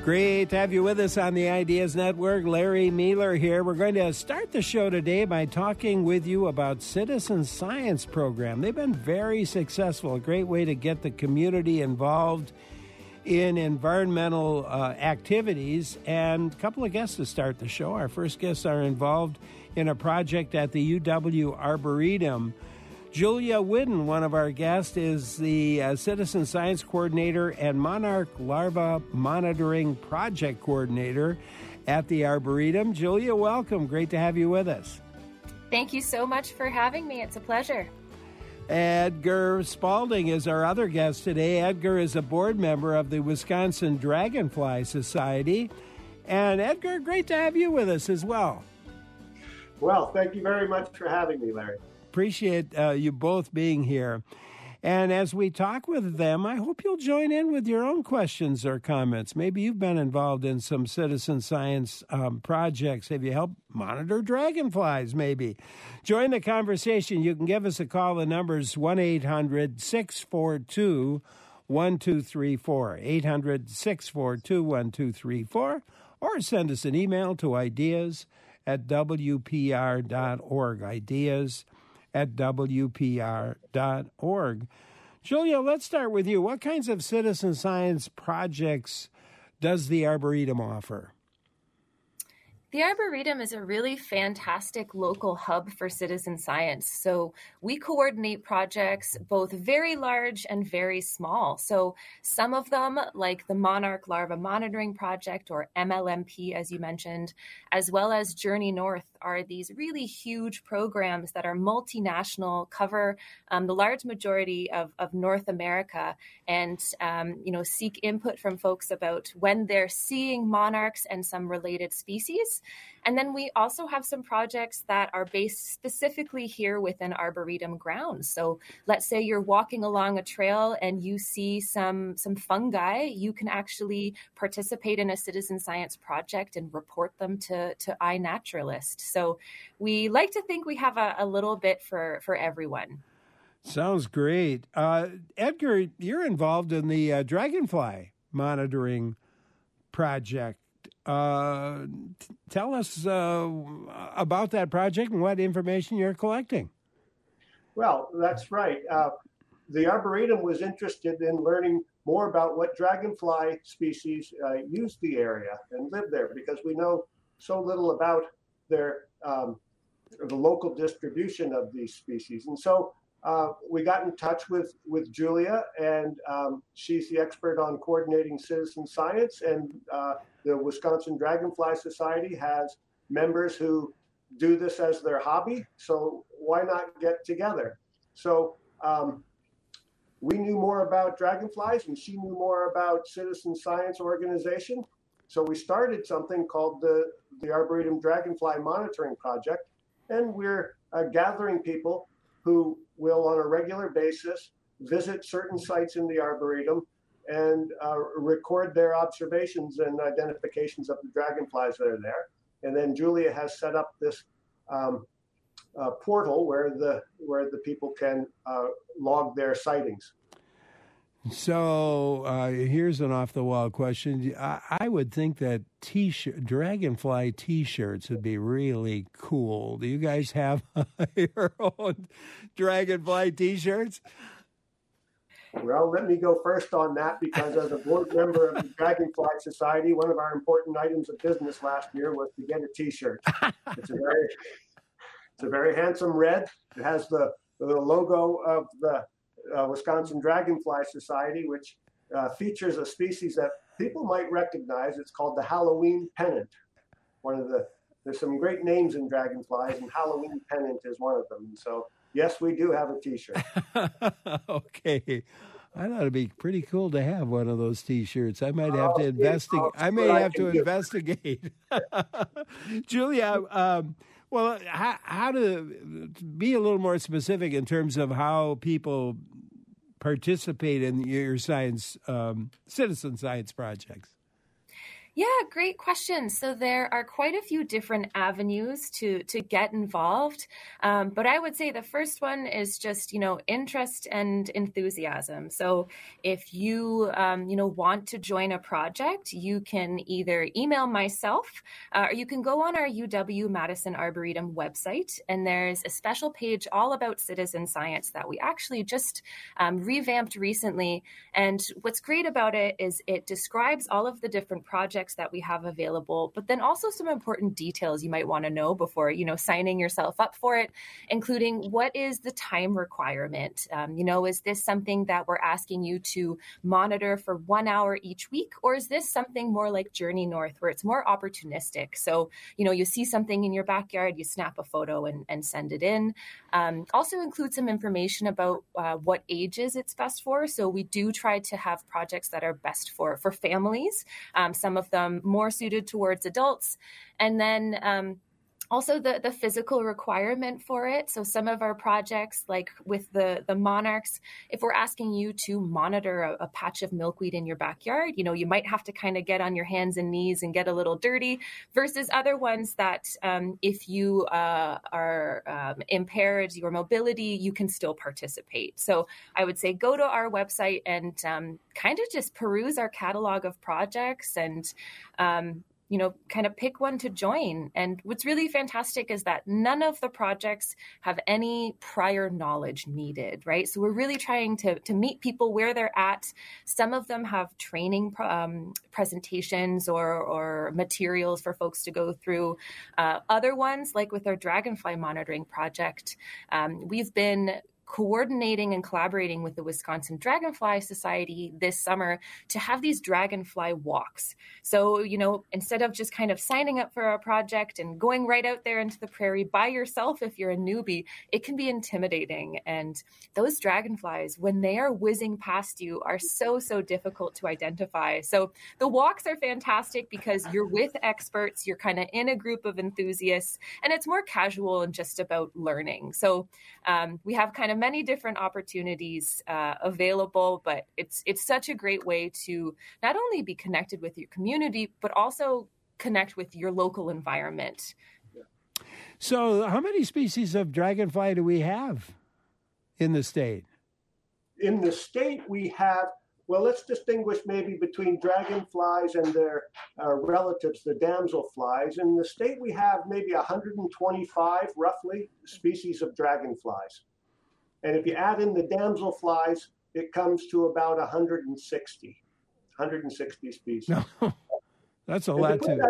Great to have you with us on the Ideas Network. Larry Mealer here. We're going to start the show today by talking with you about Citizen Science Program. They've been very successful, a great way to get the community involved in environmental activities. And a couple of guests to start the show. Our first guests are involved in a project at the UW Arboretum. Julia Whidden, one of our guests, is the Citizen Science Coordinator and Monarch Larva Monitoring Project Coordinator at the Arboretum. Julia, welcome. Great to have you with us. Thank you so much for having me. It's a pleasure. Edgar Spalding is our other guest today. Edgar is a board member of the Wisconsin Dragonfly Society. And Edgar, great to have you with us as well. Well, thank you very much for having me, Larry. Appreciate you both being here. And as we talk with them, I hope you'll join in with your own questions or comments. Maybe you've been involved in some citizen science projects. Have you helped monitor dragonflies, maybe? Join the conversation. You can give us a call. The number's 1-800-642-1234, 800-642-1234, or send us an email to ideas@wpr.org, ideas@wpr.org. Julia, let's start with you. What kinds of citizen science projects does the Arboretum offer? The Arboretum is a really fantastic local hub for citizen science. So we coordinate projects both very large and very small. So some of them, like the Monarch Larva Monitoring Project, or MLMP, as you mentioned, as well as Journey North, are these really huge programs that are multinational, cover the large majority of North America, and seek input from folks about when they're seeing monarchs and some related species. And then we also have some projects that are based specifically here within Arboretum grounds. So let's say you're walking along a trail and you see some fungi, you can actually participate in a citizen science project and report them to iNaturalist. So we like to think we have a little bit for everyone. Sounds great. Edgar, you're involved in the dragonfly monitoring project. Tell us about that project and what information you're collecting. Well, that's right. The Arboretum was interested in learning more about what dragonfly species use the area and live there, because we know so little about the local distribution of these species. And so we got in touch with Julia, and she's the expert on coordinating citizen science, and the Wisconsin Dragonfly Society has members who do this as their hobby, so why not get together? So we knew more about dragonflies, and she knew more about citizen science organization. So we started something called the Arboretum Dragonfly Monitoring Project, and we're gathering people who will, on a regular basis, visit certain sites in the Arboretum and record their observations and identifications of the dragonflies that are there. And then Julia has set up this portal where the people can log their sightings. So here's an off-the-wall question. I would think that dragonfly T-shirts would be really cool. Do you guys have your own dragonfly T-shirts? Well, let me go first on that, because as a board member of the Dragonfly Society, one of our important items of business last year was to get a T-shirt. It's a very handsome red. It has the logo of the Wisconsin Dragonfly Society, which features a species that people might recognize. It's called the Halloween pennant. There's some great names in dragonflies, and Halloween pennant is one of them. So yes, we do have a T-shirt. Okay. I thought it'd be pretty cool to have one of those T-shirts. I might have to investigate. I may have to investigate. Julia, well, how to be a little more specific in terms of how people participate in your science, citizen science projects? Yeah, great question. So there are quite a few different avenues to get involved. But I would say the first one is just, interest and enthusiasm. So if you, want to join a project, you can either email myself or you can go on our UW-Madison Arboretum website. And there's a special page all about citizen science that we actually just revamped recently. And what's great about it is it describes all of the different projects that we have available, but then also some important details you might want to know before, signing yourself up for it, including what is the time requirement? Is this something that we're asking you to monitor for 1 hour each week? Or is this something more like Journey North where it's more opportunistic? So, you see something in your backyard, you snap a photo and send it in. Also include some information about what ages it's best for. So we do try to have projects that are best for families. Some of them more suited towards adults. And then also the physical requirement for it. So some of our projects, like with the monarchs, if we're asking you to monitor a patch of milkweed in your backyard, you might have to kind of get on your hands and knees and get a little dirty, versus other ones that if you are impaired your mobility, you can still participate. So I would say go to our website and kind of just peruse our catalog of projects and kind of pick one to join. And what's really fantastic is that none of the projects have any prior knowledge needed, right? So we're really trying to meet people where they're at. Some of them have training presentations or materials for folks to go through. Other ones, like with our dragonfly monitoring project, we've been coordinating and collaborating with the Wisconsin Dragonfly Society this summer to have these dragonfly walks. So, instead of just kind of signing up for a project and going right out there into the prairie by yourself, if you're a newbie, it can be intimidating. And those dragonflies, when they are whizzing past you, are so difficult to identify. So the walks are fantastic because you're with experts, you're kind of in a group of enthusiasts, and it's more casual and just about learning. So we have kind of many different opportunities available, but it's such a great way to not only be connected with your community, but also connect with your local environment. So how many species of dragonfly do we have in the state? In the state, we have, well, let's distinguish maybe between dragonflies and their relatives, the damselflies. In the state, we have maybe 125, roughly, species of dragonflies. And if you add in the damselflies, it comes to about 160 species. No, that's a lot too.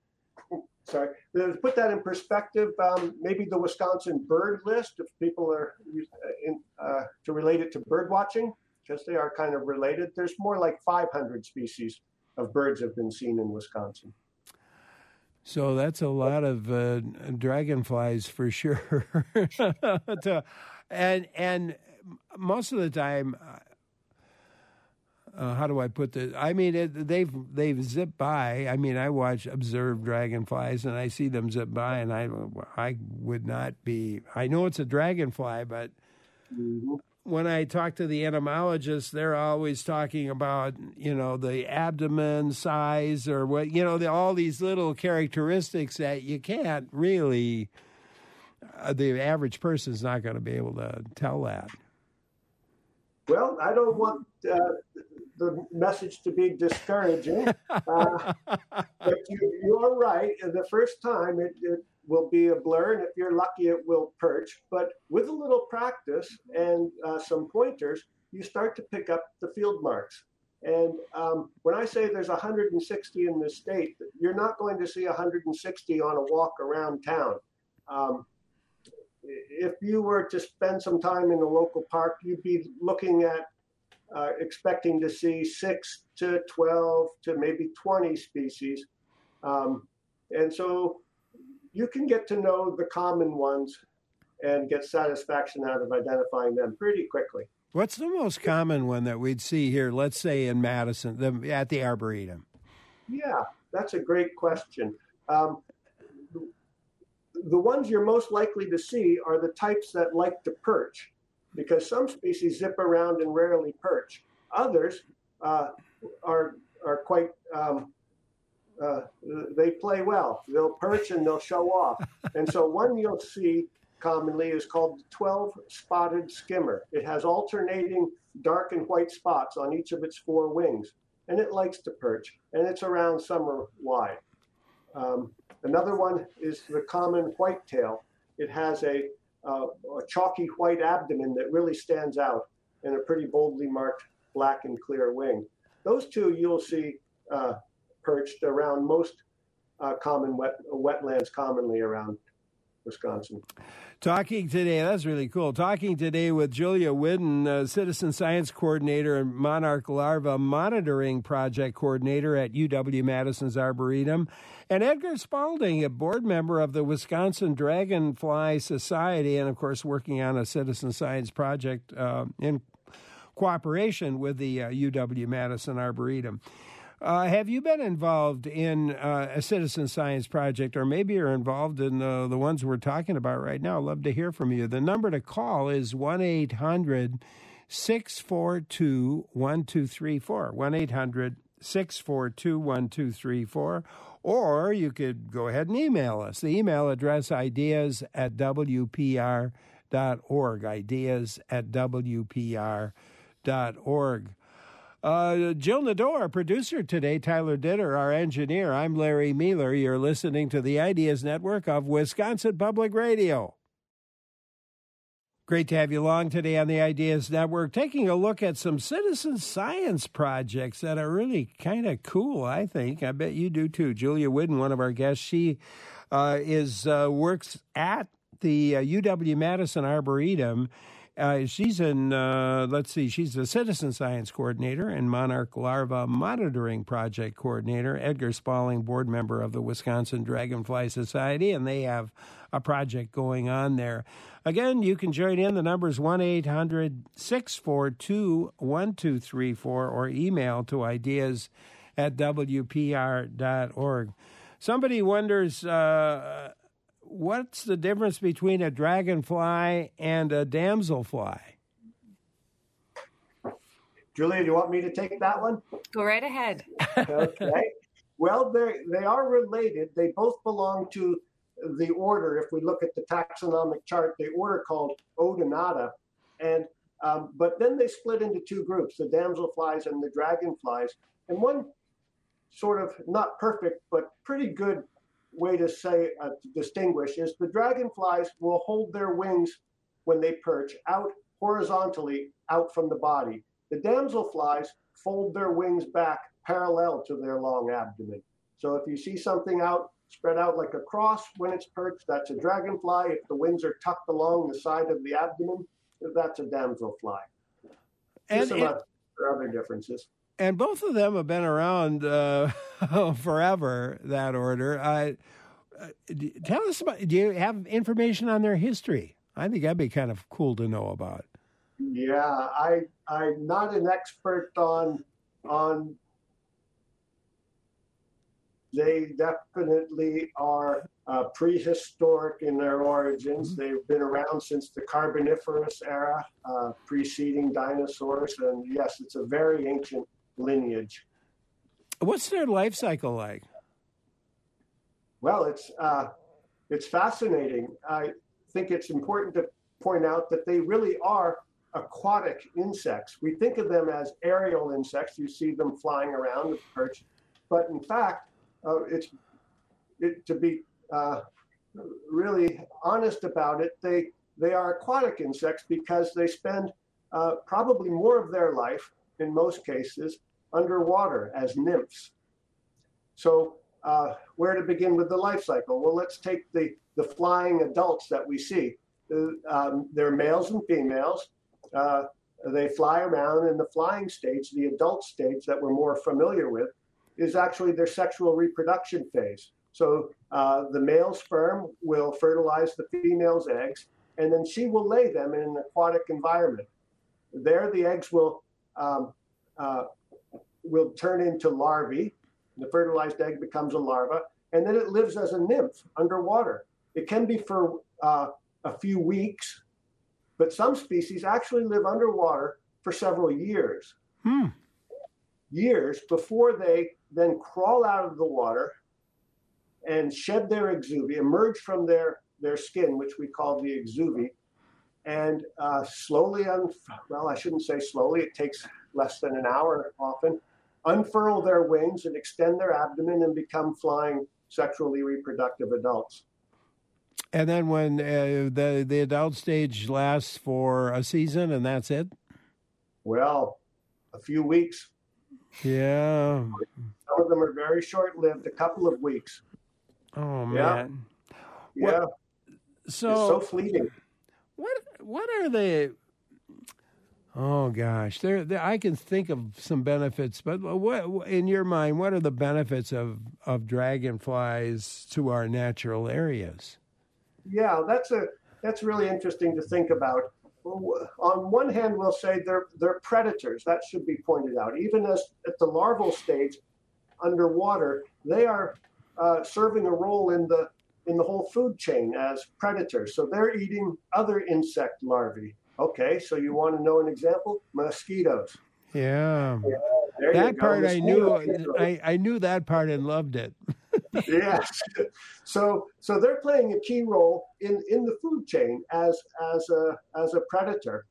To put that in perspective, maybe the Wisconsin bird list, if people are to relate it to bird watching, because they are kind of related, there's more like 500 species of birds have been seen in Wisconsin. So that's a lot of dragonflies for sure. And most of the time, how do I put this? I mean, they've zipped by. I mean, I observe dragonflies, and I see them zip by, and I would not be. I know it's a dragonfly, but when I talk to the entomologists, they're always talking about the abdomen size or what all these little characteristics that you can't really. The average person is not going to be able to tell that. Well, I don't want the message to be discouraging, but you are right. The first time it will be a blur, and if you're lucky, it will perch. But with a little practice and some pointers, you start to pick up the field marks. And when I say there's 160 in the state, you're not going to see 160 on a walk around town. If you were to spend some time in a local park, you'd be looking at expecting to see 6 to 12 to maybe 20 species. And so you can get to know the common ones and get satisfaction out of identifying them pretty quickly. What's the most common one that we'd see here, let's say in Madison, at the Arboretum? Yeah, that's a great question. The ones you're most likely to see are the types that like to perch, because some species zip around and rarely perch. Others are quite they play well. They'll perch and they'll show off. And so one you'll see commonly is called the 12-spotted skimmer. It has alternating dark and white spots on each of its four wings, and it likes to perch, and it's around summer wide. Another one is the common whitetail. It has a chalky white abdomen that really stands out and a pretty boldly marked black and clear wing. Those two you'll see perched around most common wetlands commonly around Wisconsin. Talking today, that's really cool. Talking today with Julia Whidden, Citizen Science Coordinator and Monarch Larva Monitoring Project Coordinator at UW-Madison's Arboretum, and Edgar Spalding, a board member of the Wisconsin Dragonfly Society, and of course working on a citizen science project in cooperation with the UW-Madison Arboretum. Have you been involved in a citizen science project, or maybe you're involved in the ones we're talking about right now? I'd love to hear from you. The number to call is 1-800-642-1234, 1-800-642-1234, or you could go ahead and email us. The email address, ideas@wpr.org, ideas@wpr.org. Jill Nadeau, our producer today, Tyler Ditter, our engineer. I'm Larry Mealer. You're listening to the Ideas Network of Wisconsin Public Radio. Great to have you along today on the Ideas Network, taking a look at some citizen science projects that are really kind of cool, I think. I bet you do too. Julia Whidden, one of our guests, she works at the UW-Madison Arboretum. She's she's the Citizen Science Coordinator and Monarch Larva Monitoring Project Coordinator. Edgar Spalding, board member of the Wisconsin Dragonfly Society, and they have a project going on there. Again, you can join in. The number is 1-800-642-1234 or email to ideas@wpr.org. Somebody wonders, what's the difference between a dragonfly and a damselfly? Julia, do you want me to take that one? Go right ahead. Okay. Well, they are related. They both belong to the order. If we look at the taxonomic chart, the order called Odonata. And but then they split into two groups, the damselflies and the dragonflies. And one sort of not perfect, but pretty good way to say to distinguish is the dragonflies will hold their wings when they perch out horizontally out from the body. The damselflies fold their wings back parallel to their long abdomen. So if you see something spread out like a cross when it's perched, that's a dragonfly. If the wings are tucked along the side of the abdomen, that's a damselfly. And some other differences. And both of them have been around forever, that order. Tell us about, do you have information on their history? I think that'd be kind of cool to know about. Yeah, I'm not an expert on they definitely are prehistoric in their origins. Mm-hmm. They've been around since the Carboniferous era, preceding dinosaurs. And yes, it's a very ancient lineage. What's their life cycle like? Well, it's fascinating. I think it's important to point out that they really are aquatic insects. We think of them as aerial insects. You see them flying around with perch, but in fact, to be really honest about it, they are aquatic insects because they spend probably more of their life, in most cases, underwater as nymphs. So where to begin with the life cycle? Well, let's take the flying adults that we see. They're males and females. They fly around in the flying stage. The adult stage that we're more familiar with is actually their sexual reproduction phase. So the male sperm will fertilize the female's eggs, and then she will lay them in an aquatic environment. There, the eggs will turn into larvae. The fertilized egg becomes a larva, and then it lives as a nymph underwater. It can be for a few weeks, but some species actually live underwater for several years. Years before they then crawl out of the water and shed their exuvia, emerge from their skin, which we call the exuvia, and slowly, I shouldn't say slowly, it takes less than an hour often, unfurl their wings and extend their abdomen and become flying sexually reproductive adults. And then when the adult stage lasts for a season and that's it? Well, a few weeks. Yeah. Some of them are very short-lived, a couple of weeks. Oh, man. Yeah. So, it's so fleeting. What are the... Oh, gosh. I can think of some benefits, but what, in your mind, what are the benefits of dragonflies to our natural areas? Yeah, that's really interesting to think about. On one hand, we'll say they're predators. That should be pointed out. Even as at the larval stage, underwater, they are serving a role in the whole food chain as predators. So they're eating other insect larvae. Okay, so you want to know an example? Mosquitoes. Yeah. There that part I knew. I knew that part and loved it. Yes. So they're playing a key role in the food chain as a predator.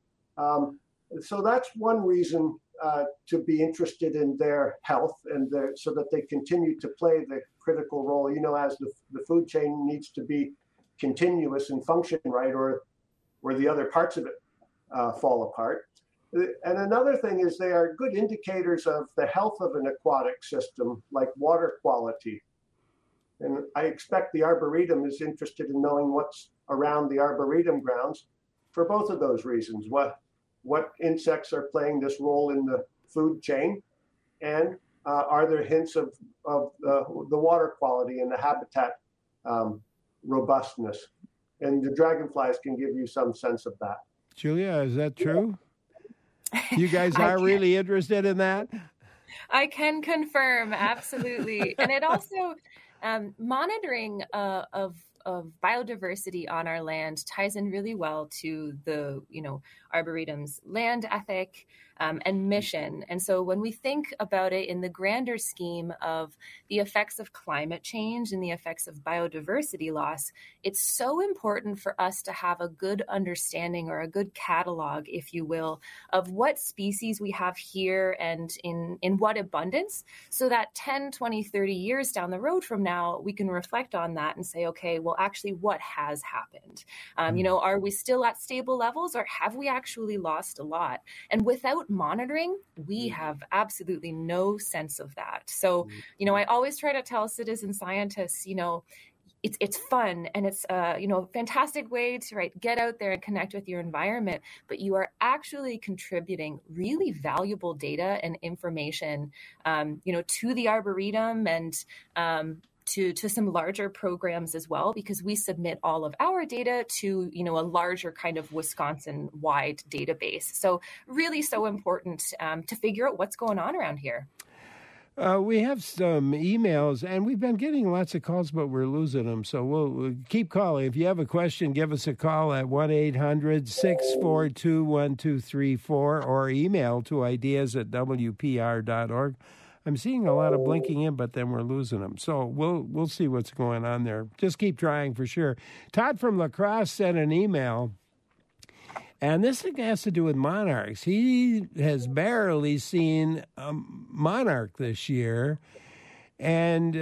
So that's one reason to be interested in their health and so that they continue to play the critical role. You know, as the food chain needs to be continuous and function right, or the other parts of it fall apart. And another thing is they are good indicators of the health of an aquatic system, like water quality. And I expect the Arboretum is interested in knowing what's around the Arboretum grounds for both of those reasons. What insects are playing this role in the food chain, and are there hints of the water quality and the habitat robustness? And the dragonflies can give you some sense of that. Julia, is that true? You guys are really interested in that? I can confirm, absolutely. And it also, monitoring of biodiversity on our land ties in really well to the, Arboretum's land ethic and mission. And so when we think about it in the grander scheme of the effects of climate change and the effects of biodiversity loss, it's so important for us to have a good understanding or a good catalog, if you will, of what species we have here and in what abundance, so that 10, 20, 30 years down the road from now, we can reflect on that and say, okay, well, actually, what has happened? Are we still at stable levels, or have we actually lost a lot? And without monitoring, we have absolutely no sense of that. So, I always try to tell citizen scientists, it's fun and it's a fantastic way to get out there and connect with your environment, but you are actually contributing really valuable data and information, to the Arboretum and to some larger programs as well, because we submit all of our data to, a larger kind of Wisconsin-wide database. So really so important to figure out what's going on around here. We have some emails, and we've been getting lots of calls, but we're losing them. So we'll keep calling. If you have a question, give us a call at 1-800-642-1234 or email to ideas@wpr.org. I'm seeing a lot of blinking in, but then we're losing them. So we'll see what's going on there. Just keep trying for sure. Todd from La Crosse sent an email, and this has to do with monarchs. He has barely seen a monarch this year, and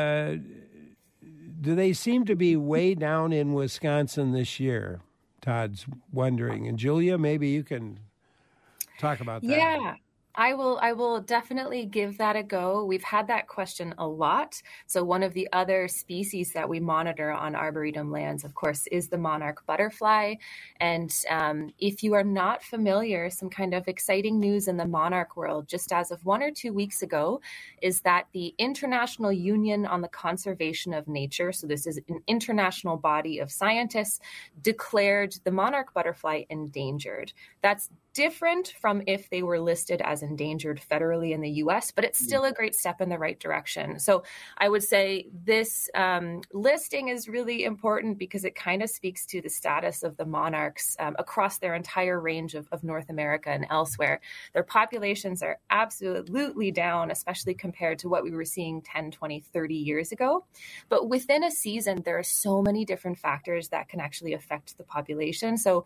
do they seem to be way down in Wisconsin this year? Todd's wondering. And Julia, maybe you can talk about that. Yeah. I will definitely give that a go. We've had that question a lot. So one of the other species that we monitor on Arboretum lands, of course, is the monarch butterfly. And if you are not familiar, some kind of exciting news in the monarch world, just as of 1 or 2 weeks ago, is that the International Union on the Conservation of Nature, so this is an international body of scientists, declared the monarch butterfly endangered. That's different from if they were listed as endangered federally in the US, but it's still a great step in the right direction. So I would say this listing is really important because it kind of speaks to the status of the monarchs across their entire range of North America and elsewhere. Their populations are absolutely down, especially compared to what we were seeing 10, 20, 30 years ago. But within a season, there are so many different factors that can actually affect the population. So,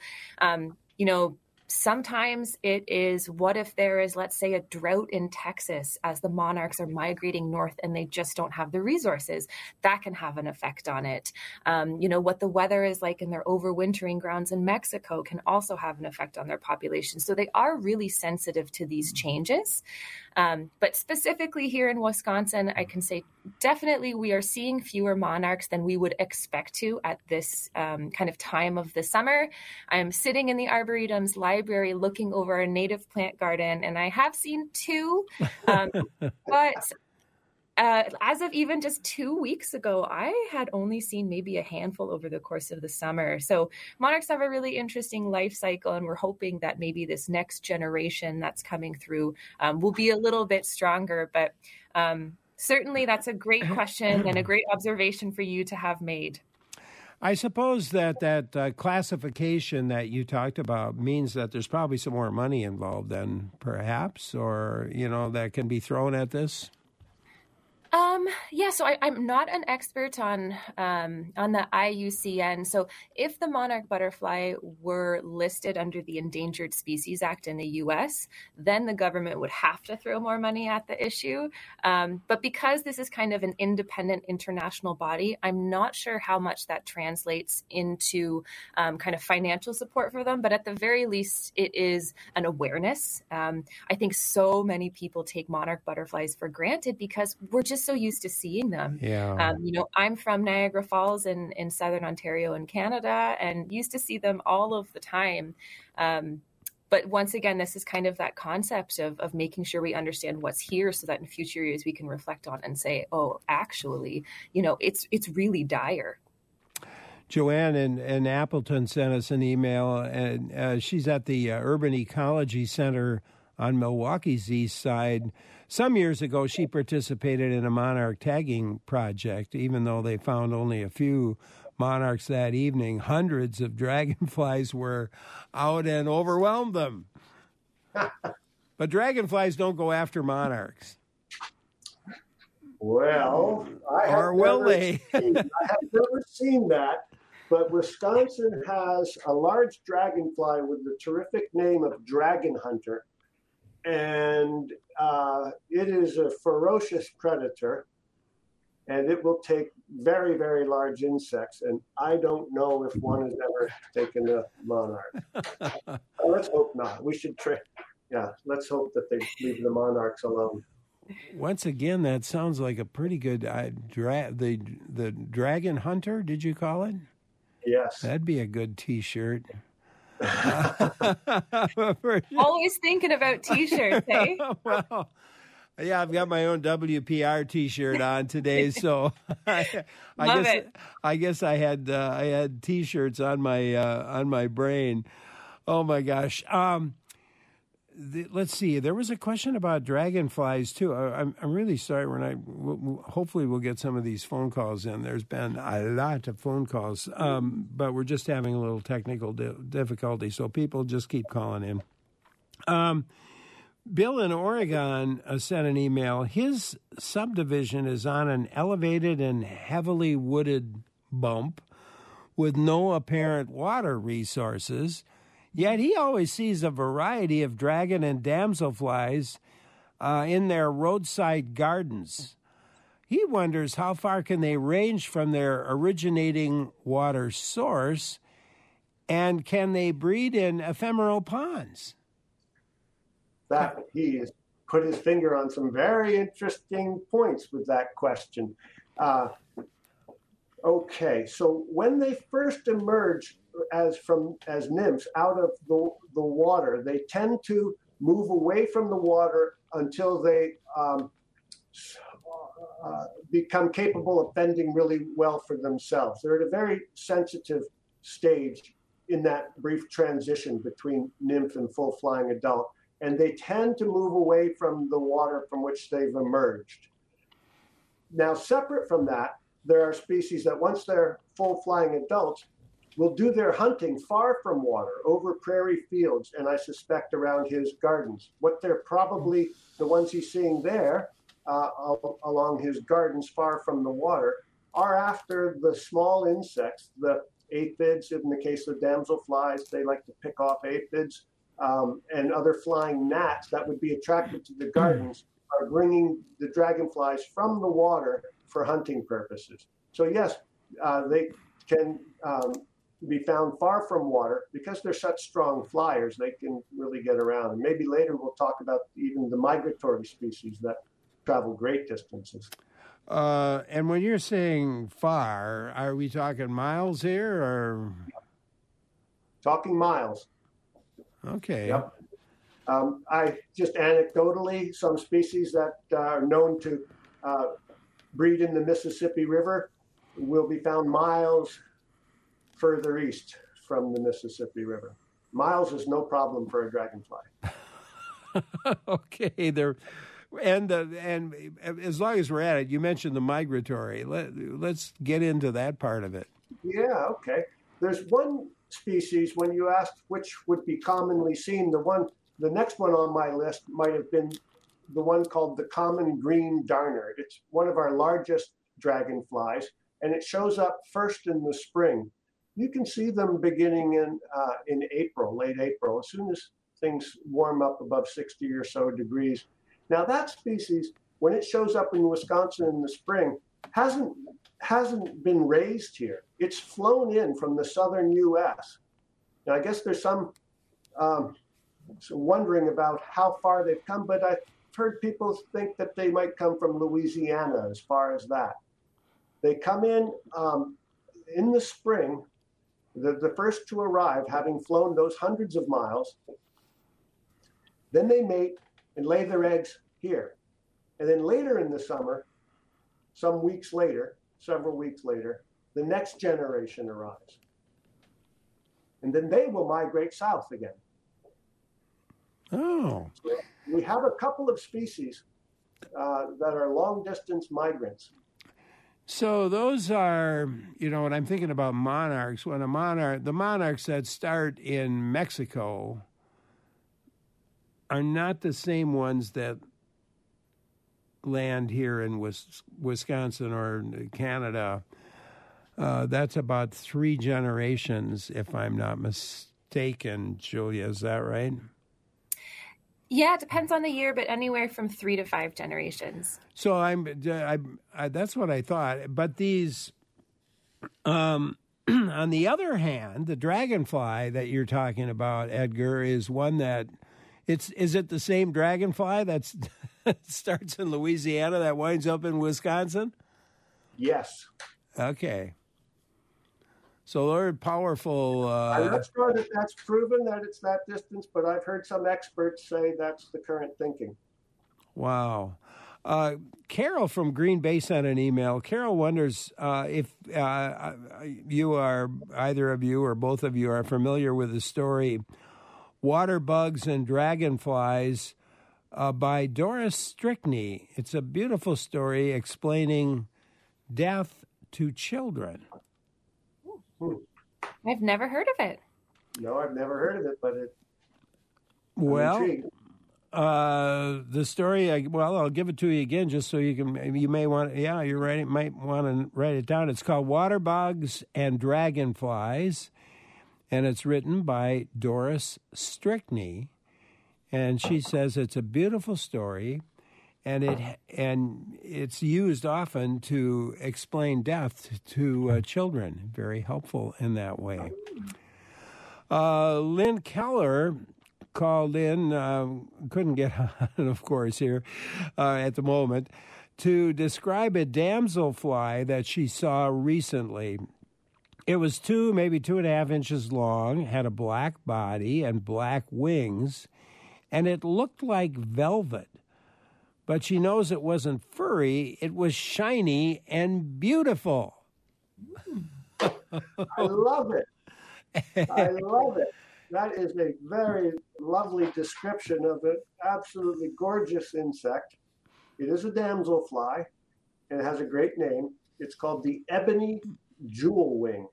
sometimes it is, what if there is, let's say, a drought in Texas as the monarchs are migrating north and they just don't have the resources? That can have an effect on it. What the weather is like in their overwintering grounds in Mexico can also have an effect on their population. So they are really sensitive to these changes. But specifically here in Wisconsin, I can say definitely we are seeing fewer monarchs than we would expect to at this kind of time of the summer. I'm sitting in the Arboretum's library looking over a native plant garden, and I have seen two, but as of even just 2 weeks ago, I had only seen maybe a handful over the course of the summer. So monarchs have a really interesting life cycle, and we're hoping that maybe this next generation that's coming through will be a little bit stronger. But certainly that's a great question and a great observation for you to have made. I suppose that classification that you talked about means that there's probably some more money involved then, perhaps, or, that can be thrown at this. So I'm not an expert on the IUCN. So if the monarch butterfly were listed under the Endangered Species Act in the U.S., then the government would have to throw more money at the issue. But because this is kind of an independent international body, I'm not sure how much that translates into kind of financial support for them. But at the very least, it is an awareness. I think so many people take monarch butterflies for granted because we're just so used to seeing them. Yeah. I'm from Niagara Falls in Southern Ontario in Canada and used to see them all of the time. But once again, this is kind of that concept of making sure we understand what's here so that in future years we can reflect on and say, oh, actually, it's really dire. Joanne in Appleton sent us an email, and she's at the Urban Ecology Center on Milwaukee's east side. Some years ago, she participated in a monarch tagging project. Even though they found only a few monarchs that evening, hundreds of dragonflies were out and overwhelmed them. But dragonflies don't go after monarchs. Well, I have never seen that. But Wisconsin has a large dragonfly with the terrific name of dragon hunter. And it is a ferocious predator, and it will take very, very large insects. And I don't know if one has ever taken a monarch. Let's hope not. We should let's hope that they leave the monarchs alone. Once again, that sounds like a pretty good the dragon hunter. Did you call it? Yes, that'd be a good T-shirt. Always thinking about T-shirts, eh? Well, yeah, I've got my own WPR T-shirt on today, so I guess I had T-shirts on my brain. Oh my gosh. Let's see. There was a question about dragonflies too. I'm really sorry. Hopefully we'll get some of these phone calls in. There's been a lot of phone calls, but we're just having a little technical difficulty. So people just keep calling in. Bill in Oregon sent an email. His subdivision is on an elevated and heavily wooded bump with no apparent water resources. Yet he always sees a variety of dragon and damselflies in their roadside gardens. He wonders how far can they range from their originating water source, and can they breed in ephemeral ponds? That he has put his finger on some very interesting points with that question. Okay, so when they first emerge as nymphs out of the water, they tend to move away from the water until they become capable of fending really well for themselves. They're at a very sensitive stage in that brief transition between nymph and full-flying adult, and they tend to move away from the water from which they've emerged. Now, separate from that, there are species that once they're full-flying adults will do their hunting far from water, over prairie fields, and I suspect around his gardens. What they're probably, the ones he's seeing there along his gardens far from the water, are after the small insects, the aphids. In the case of damselflies, they like to pick off aphids, and other flying gnats that would be attracted to the gardens are bringing the dragonflies from the water for hunting purposes. So yes, they can be found far from water because they're such strong flyers. They can really get around. And maybe later we'll talk about even the migratory species that travel great distances. And when you're saying far, are we talking miles here or? Talking miles. Okay. Yep. I just anecdotally, some species that are known to breed in the Mississippi River will be found miles further east from the Mississippi River. Miles is no problem for a dragonfly. Okay, and as long as we're at it, you mentioned the migratory. Let's get into that part of it. Yeah, okay. There's one species, when you asked which would be commonly seen, the next one on my list might have been the one called the common green darner. It's one of our largest dragonflies, and it shows up first in the spring. You can see them beginning in April, late April, as soon as things warm up above 60 or so degrees. Now that species, when it shows up in Wisconsin in the spring, hasn't been raised here. It's flown in from the southern U.S. Now I guess there's some wondering about how far they've come, but I've heard people think that they might come from Louisiana as far as that. They come in the spring, the first to arrive, having flown those hundreds of miles. Then they mate and lay their eggs here. And then later in the summer, several weeks later, the next generation arrives. And then they will migrate south again. Oh. So we have a couple of species that are long-distance migrants. So those are, when I'm thinking about monarchs, the monarchs that start in Mexico are not the same ones that land here in Wisconsin or Canada. That's about 3 generations, if I'm not mistaken, Julia. Is that right? Yeah, it depends on the year, but anywhere from 3 to 5 generations. So that's what I thought. But these, on the other hand, the dragonfly that you're talking about, Edgar, is one that is it the same dragonfly that starts in Louisiana that winds up in Wisconsin? Yes. Okay. So they're powerful. I'm not sure that that's proven that it's that distance, but I've heard some experts say that's the current thinking. Wow. Carol from Green Bay sent an email. Carol wonders if you are, either of you or both of you are familiar with the story Water Bugs and Dragonflies by Doris Strickney. It's a beautiful story explaining death to children. I've never heard of it. No, I've never heard of it, but the story, I'll give it to you again just so you may want, you're right, you might want to write it down. It's called Water Bugs and Dragonflies, and it's written by Doris Strickney, and she says it's a beautiful story, and it's used often to explain death to children. Very helpful in that way. Lynn Keller called in, couldn't get on, of course, here at the moment, to describe a damselfly that she saw recently. It was 2, maybe 2.5 inches long, had a black body and black wings, and it looked like velvet. But she knows it wasn't furry, it was shiny and beautiful. I love it. I love it. That is a very lovely description of an absolutely gorgeous insect. It is a damselfly, and it has a great name. It's called the ebony jewelwing.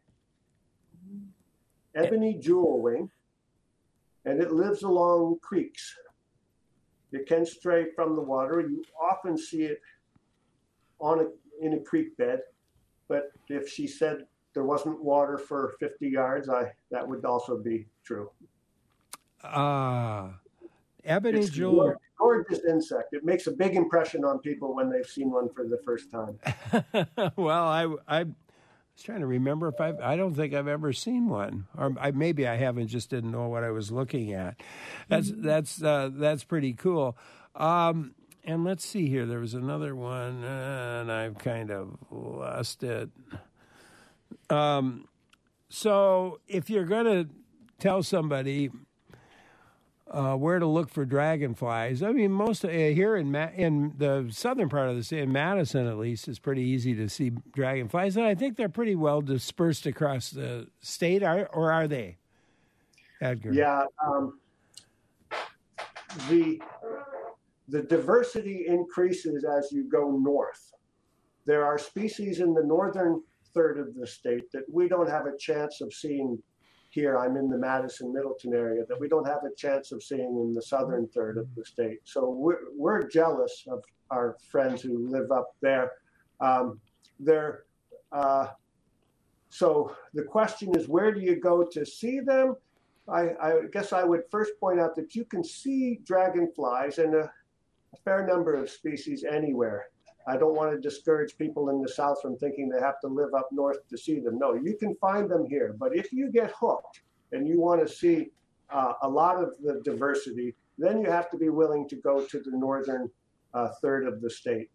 Ebony jewelwing, and it lives along creeks. It can stray from the water. You often see it in a creek bed, but if she said there wasn't water for 50 yards, that would also be true. Ebony jewel. Gorgeous insect. It makes a big impression on people when they've seen one for the first time. Well, I was trying to remember if I don't think I've ever seen one, or maybe I haven't, just didn't know what I was looking at. That's pretty cool. And let's see here. There was another one, and I've kind of lost it. So if you're going to tell somebody where to look for dragonflies, I mean, most here in the southern part of the state, in Madison at least, it's pretty easy to see dragonflies, and I think they're pretty well dispersed across the state. Or are they, Edgar? Yeah, the diversity increases as you go north. There are species in the northern third of the state that we don't have a chance of seeing here. I'm in the Madison-Middleton area, that we don't have a chance of seeing in the southern third of the state. So we're jealous of our friends who live up there. So the question is, where do you go to see them? I guess I would first point out that you can see dragonflies and a fair number of species anywhere. I don't want to discourage people in the South from thinking they have to live up north to see them. No, you can find them here. But if you get hooked and you want to see a lot of the diversity, then you have to be willing to go to the northern third of the state.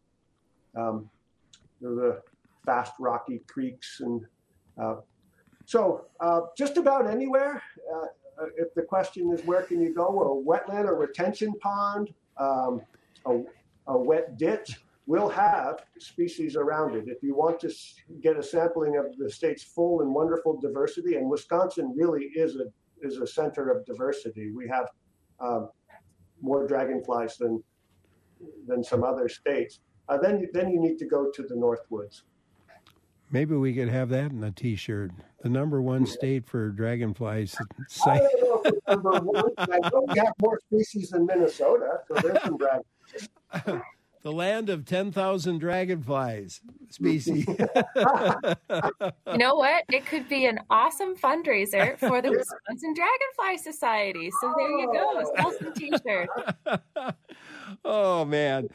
The fast rocky creeks. And so just about anywhere, if the question is where can you go, a wetland or retention pond, a wet ditch, will have species around it. If you want to get a sampling of the state's full and wonderful diversity, and Wisconsin really is a center of diversity. We have more dragonflies than some other states. Then you need to go to the Northwoods. Maybe we could have that in a T-shirt. The number one state for dragonflies. I don't know if it's number one. I know we have more species than Minnesota, so there's some dragonflies. The land of 10,000 dragonflies species. You know what? It could be an awesome fundraiser for the Wisconsin Dragonfly Society. So there you go. Sell some T-shirts. Oh, man.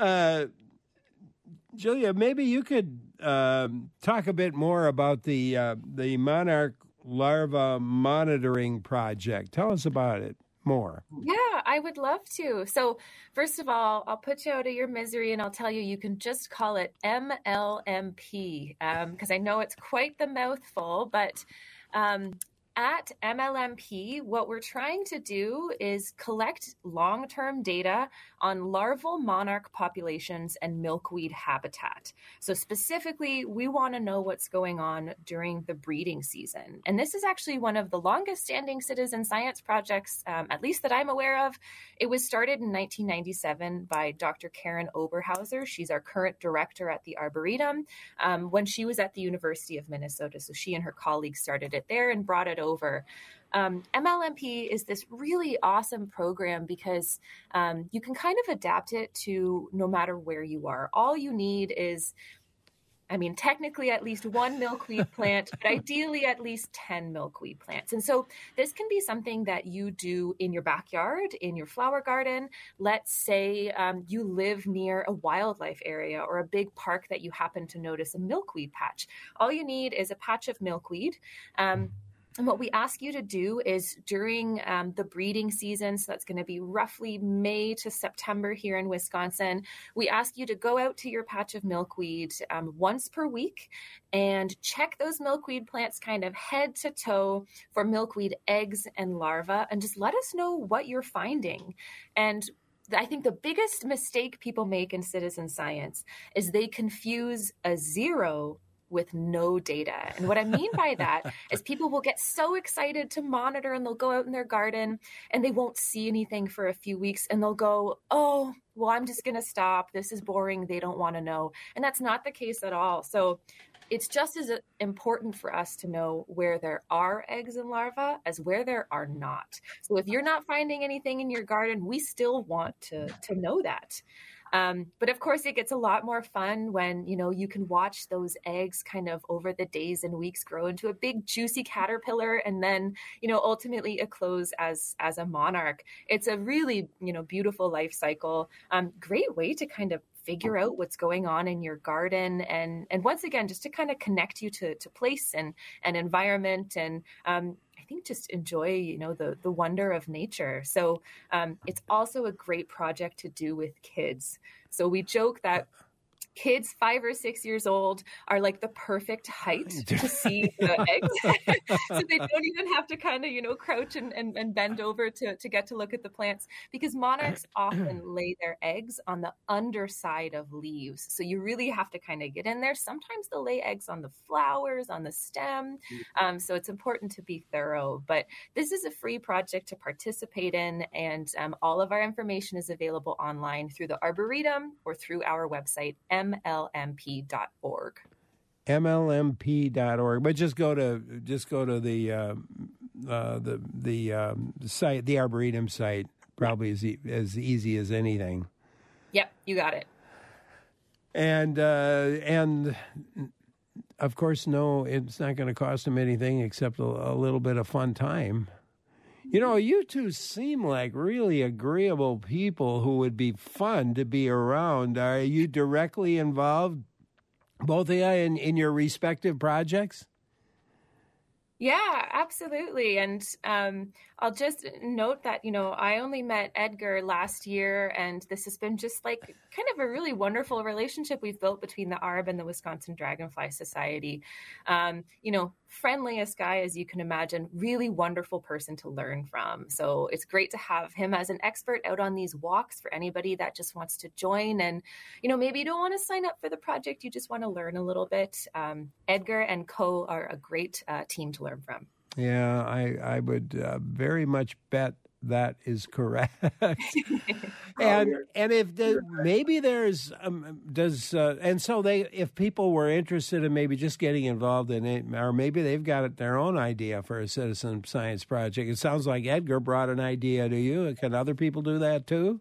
Julia, maybe you could talk a bit more about the monarch larva monitoring project. Tell us about it more. Yeah, I would love to. So first of all, I'll put you out of your misery and I'll tell you can just call it MLMP because I know it's quite the mouthful, but at MLMP, what we're trying to do is collect long-term data on larval monarch populations and milkweed habitat. So specifically, we want to know what's going on during the breeding season. And this is actually one of the longest-standing citizen science projects, at least that I'm aware of. It was started in 1997 by Dr. Karen Oberhauser. She's our current director at the Arboretum when she was at the University of Minnesota. So she and her colleagues started it there and brought it over. MLMP is this really awesome program because you can kind of adapt it to no matter where you are. All you need is, technically at least one milkweed plant, but ideally at least 10 milkweed plants. And so this can be something that you do in your backyard, in your flower garden. Let's say you live near a wildlife area or a big park that you happen to notice a milkweed patch. All you need is a patch of milkweed. And what we ask you to do is during the breeding season, so that's going to be roughly May to September here in Wisconsin, we ask you to go out to your patch of milkweed once per week and check those milkweed plants kind of head to toe for milkweed eggs and larvae, and just let us know what you're finding. And I think the biggest mistake people make in citizen science is they confuse a zero with no data. And what I mean by that is people will get so excited to monitor, and they'll go out in their garden and they won't see anything for a few weeks, and they'll go, oh, well, I'm just going to stop. This is boring. They don't want to know. And that's not the case at all. So it's just as important for us to know where there are eggs and larvae as where there are not. So if you're not finding anything in your garden, we still want to know that. But of course, it gets a lot more fun when, you can watch those eggs kind of over the days and weeks grow into a big juicy caterpillar, and then, ultimately eclose as a monarch. It's a really, beautiful life cycle. Great way to kind of figure out what's going on in your garden. And once again, just to kind of connect you to place and environment, and I think just enjoy, the wonder of nature. So it's also a great project to do with kids. So we joke that kids 5 or 6 years old are like the perfect height to see the eggs. So they don't even have to kind of, crouch and bend over to get to look at the plants, because monarchs often lay their eggs on the underside of leaves. So you really have to kind of get in there. Sometimes they'll lay eggs on the flowers, on the stem. So it's important to be thorough. But this is a free project to participate in, and all of our information is available online through the Arboretum or through our website, mlmp.org. mlmp.org. But just go to the site, the Arboretum site, probably as easy as anything. Yep, you got it. And of course, no, it's not going to cost them anything except a little bit of fun time. You two seem like really agreeable people who would be fun to be around. Are you directly involved, both of you, in your respective projects? Yeah, absolutely. And I'll just note that, I only met Edgar last year, and this has been just like kind of a really wonderful relationship we've built between the ARB and the Wisconsin Dragonfly Society. Friendliest guy, as you can imagine, really wonderful person to learn from. So it's great to have him as an expert out on these walks for anybody that just wants to join. And, maybe you don't want to sign up for the project, you just want to learn a little bit. Edgar and Co are a great team to learn from. Yeah, I would very much bet that is correct. and if maybe there's and so if people were interested in maybe just getting involved in it, or maybe they've got their own idea for a citizen science project. It sounds like Edgar brought an idea to you. Can other people do that too?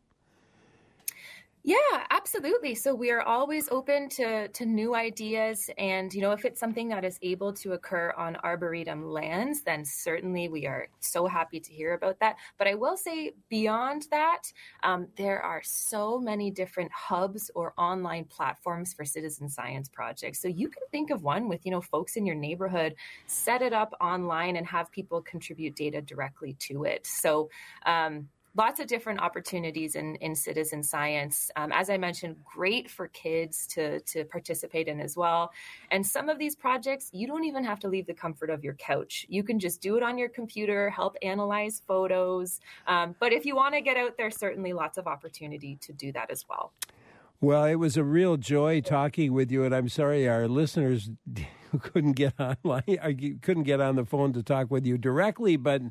Yeah, absolutely. So we are always open to new ideas. And, if it's something that is able to occur on Arboretum lands, then certainly we are so happy to hear about that. But I will say beyond that, there are so many different hubs or online platforms for citizen science projects. So you can think of one with, folks in your neighborhood, set it up online and have people contribute data directly to it. So, lots of different opportunities in citizen science. As I mentioned, great for kids to participate in as well. And some of these projects, you don't even have to leave the comfort of your couch. You can just do it on your computer, help analyze photos. But if you want to get out there, certainly lots of opportunity to do that as well. Well, it was a real joy talking with you, and I'm sorry our listeners couldn't get online, couldn't get on the phone to talk with you directly, but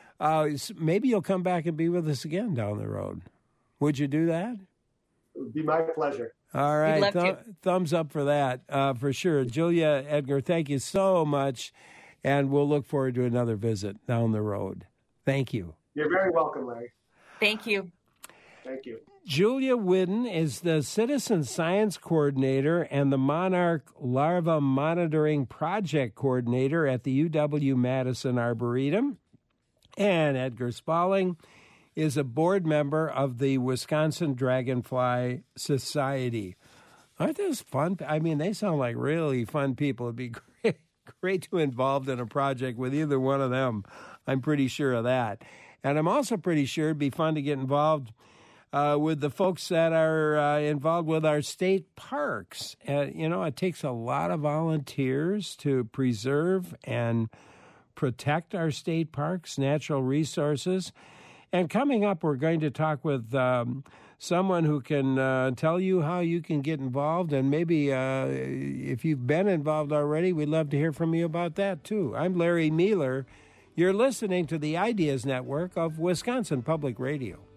maybe you'll come back and be with us again down the road. Would you do that? It would be my pleasure. All right. Thumbs up for that, for sure. Julia, Edgar, thank you so much, and we'll look forward to another visit down the road. Thank you. You're very welcome, Larry. Thank you. Thank you. Julia Whiddon is the Citizen Science Coordinator and the Monarch Larva Monitoring Project Coordinator at the UW-Madison Arboretum. And Edgar Spalling is a board member of the Wisconsin Dragonfly Society. Aren't those fun? I mean, they sound like really fun people. It'd be great to be involved in a project with either one of them. I'm pretty sure of that. And I'm also pretty sure it'd be fun to get involved with the folks that are involved with our state parks. It takes a lot of volunteers to preserve and protect our state parks, natural resources. And coming up, we're going to talk with someone who can tell you how you can get involved. And maybe if you've been involved already, we'd love to hear from you about that, too. I'm Larry Mealer. You're listening to the Ideas Network of Wisconsin Public Radio.